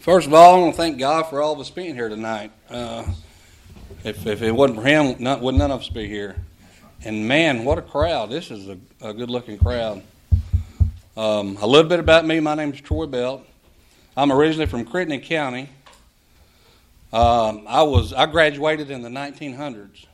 First of all, I want to thank God for all of us being here tonight. If it wasn't for Him, would none of us be here. And man, what a crowd. This is a good-looking crowd. A little bit about me. My name is Troy Belt. I'm originally from Crittenden County. I graduated in the 1900s.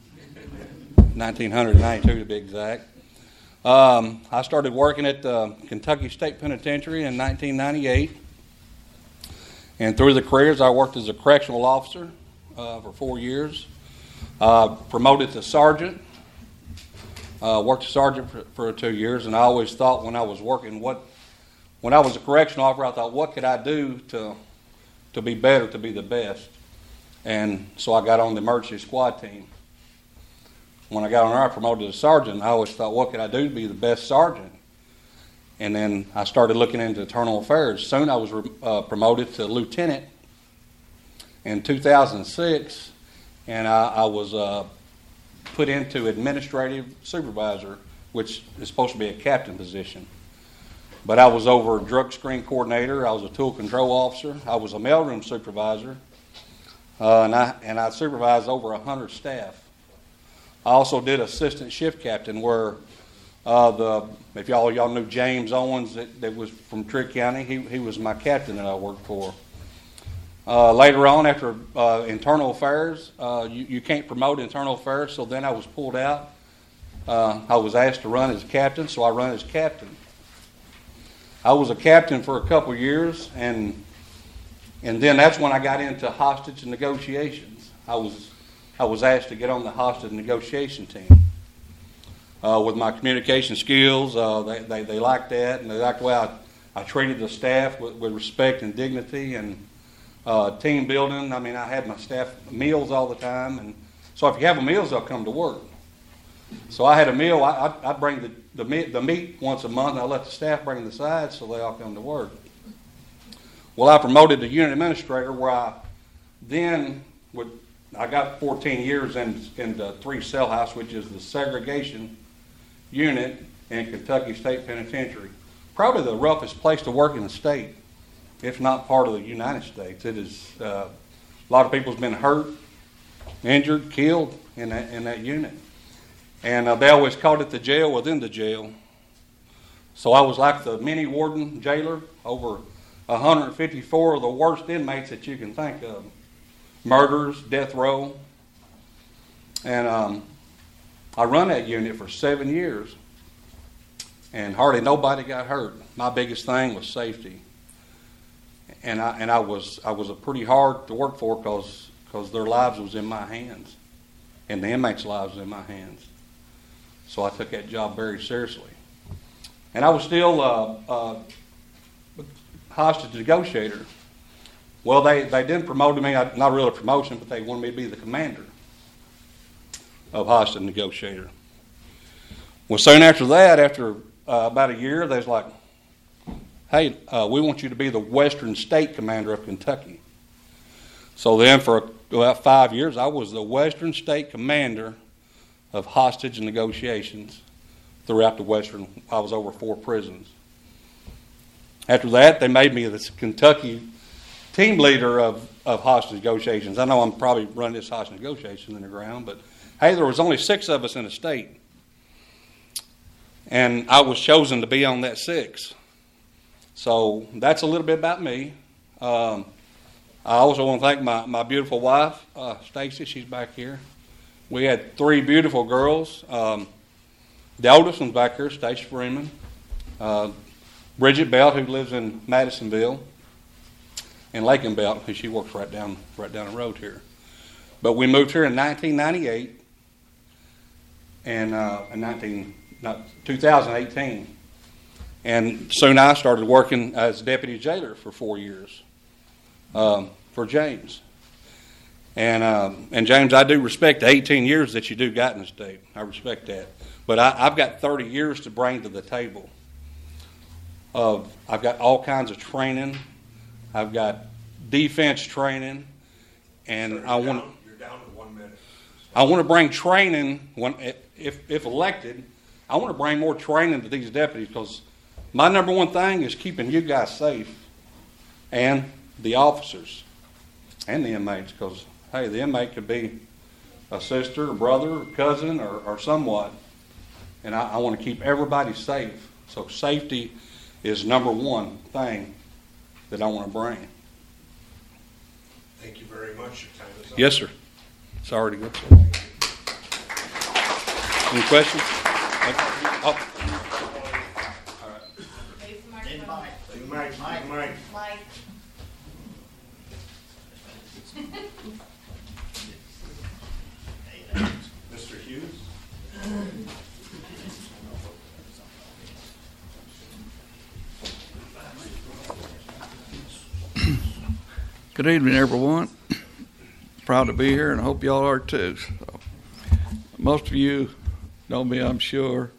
1992 to be exact. I started working at the Kentucky State Penitentiary in 1998. And through the careers, I worked as a correctional officer for 4 years. Promoted to sergeant. Worked as sergeant for 2 years, and I always thought when I was working, when I was a correctional officer, I thought, what could I do to be better, to be the best? And so I got on the emergency squad team. When I got on there, I promoted to sergeant. I always thought, what could I do to be the best sergeant? And then I started looking into internal affairs. Soon I was promoted to lieutenant in 2006, and I was put into administrative supervisor, which is supposed to be a captain position. But I was over drug screen coordinator. I was a tool control officer. I was a mailroom supervisor, and I supervised over 100 staff. I also did assistant shift captain, where if y'all knew James Owens, that was from Trigg County, he was my captain that I worked for. Later on, after internal affairs, you can't promote internal affairs, so then I was pulled out. I was asked to run as captain, so I run as captain. I was a captain for a couple years, and then that's when I got into hostage negotiations. I was asked to get on the hostage negotiation team. With my communication skills, they liked that, and they liked the way I treated the staff with respect and dignity, and team building. I mean, I had my staff meals all the time, and so if you have a meals, they'll come to work. So I had a meal. I'd bring the meat once a month, and I let the staff bring the sides, so they all come to work. Well, I promoted to unit administrator, where I got 14 years in the 3 cell house, which is the segregation unit in Kentucky State Penitentiary. Probably the roughest place to work in the state, if not part of the United States. It is a lot of people's been hurt, injured, killed in that unit, and they always called it the jail within the jail. So I was like the mini warden jailer over 154 of the worst inmates that you can think of, murders, death row, and I run that unit for 7 years, and hardly nobody got hurt. My biggest thing was safety. And I was a pretty hard to work for because their lives was in my hands, and the inmates' lives was in my hands. So I took that job very seriously. And I was still hostage negotiator. Well, they didn't promote me, not really a promotion, but they wanted me to be the commander of hostage negotiator. Well, soon after that, after about a year, they was like, hey, we want you to be the Western State Commander of Kentucky. So then for about 5 years, I was the Western State Commander of hostage negotiations throughout the Western. I was over 4 prisons. After that, they made me the Kentucky team leader of hostage negotiations. I know I'm probably running this hostage negotiation in the ground, but hey, there was only 6 of us in the state. And I was chosen to be on that 6. So that's a little bit about me. I also want to thank my beautiful wife, Stacy. She's back here. We had 3 beautiful girls. The oldest one's back here, Stacy Freeman. Bridget Belt, who lives in Madisonville. And Lakin Belt, who she works right down the road here. But we moved here in 1998 and 2018. And soon I started working as deputy jailer for 4 years for James. And James, I do respect the 18 years that you do got in the state. I respect that. But I've got 30 years to bring to the table. I've got all kinds of training. I've got defense training, and Sir, I want to. You're down to 1 minute. I want to bring training if elected. I want to bring more training to these deputies, because my number one thing is keeping you guys safe and the officers and the inmates, because, hey, the inmate could be a sister, a brother, a cousin, or somewhat. And I want to keep everybody safe. So safety is number one thing that I want to bring. Thank you very much. Your time is up. Yes, sir. It's already good. Any questions? Oh. Face the microphone. Mike. Mike. Mr. Hughes? Good evening, everyone. Proud to be here, and I hope y'all are too. So, most of you know me, I'm sure.